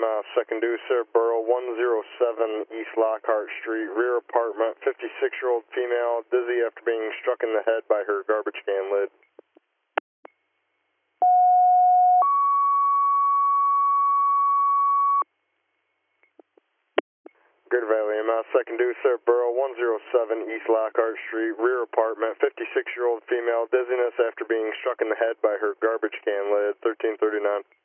second due, Sarah Burrow, 107 East Lockhart Street, rear apartment, 56-year-old female, dizzy after being struck in the head by her garbage can lid. Greater Valley second due, Sarah Burrow, 107 East Lockhart Street, rear apartment, 56-year-old female, dizziness after being struck in the head by her garbage can lid, 1339.